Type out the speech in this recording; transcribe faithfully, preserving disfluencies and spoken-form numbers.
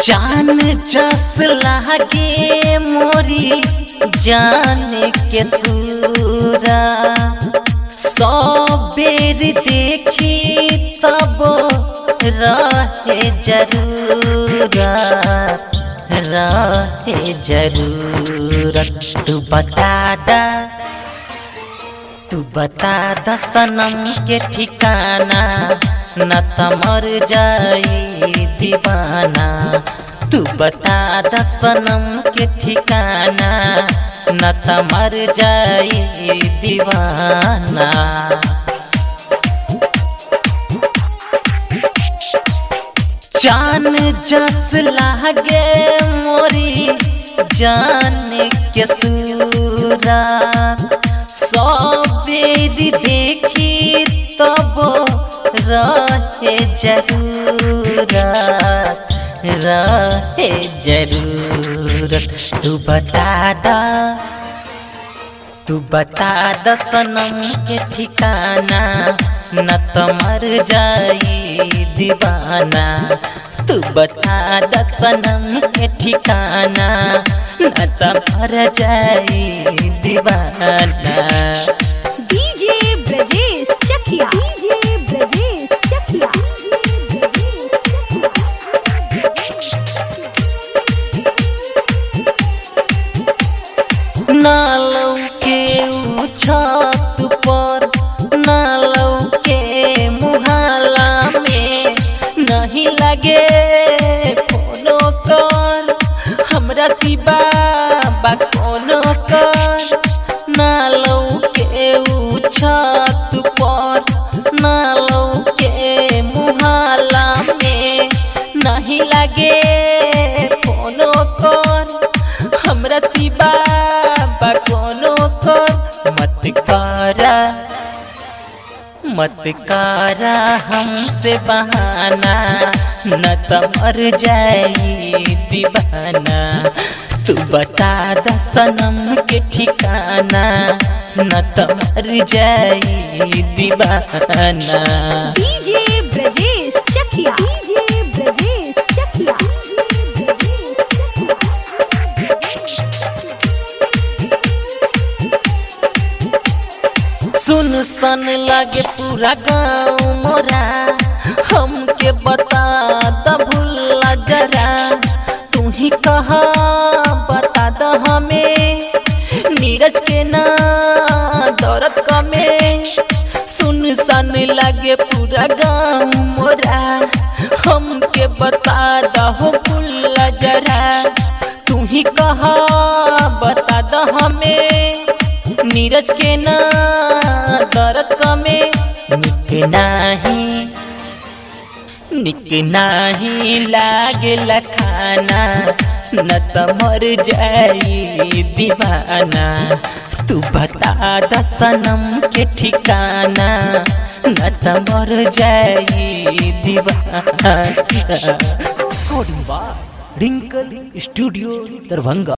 जान जस लागे मोरी जान के सूरा सौ बेर देखी तब रहे जरूरत रहे जरूरत। तू बता दा तू बता दा सनम के ठिकाना न त मर जाई दीवाना। तू बता दा सनम के ठिकाना न त मर जाई दीवाना। जान जस लागे मोरी जान के सूरा सौ बेर देखी तब रहे जरूरत रहे जरूरत। तू बता दा तू बता दा सनम के ठिकाना न त मर जाई दीवाना। तू बता दा सनम के ठिकाना न त मर जाई दीवाना। DJ Brajesh Chakiya DJ Brajesh Chakiya. ना लौके ऊ छत पर ना लौके मुहाला में नहीं लगे फोनो कर हमरा सिवा बा कोनो कर। ना लौके ऊ छत पर ना लौके मुहाला में नहीं लगे फोनो कर हमरा सिवा बा कोनो कर। मत करा मत करा हमसे बहाना न त मर जाई दीवाना। तू बता दा सनम के ठिकाना न त मर जाई दीवाना। DJ Brajesh Chakiya DJ Brajesh Chakiya. सुन सन लागे पूरा गाँव मोरा हमके बता द भूला जरा। तू ही कहा बता द हमें नीरज के ना दौरत कमे। सुन सन लागे पूरा गाँव मोरा हमके बता द हो भूला जरा। तू ही कहा बता द हमें नीरज के ना दर्द कमे। निक नाही निक नाही लागेला खाना न त मर जाई दीवाना। तू बता दा सनम के ठिकाना न त मर जाई दीवाना। रिंकल स्टूडियो दरभंगा।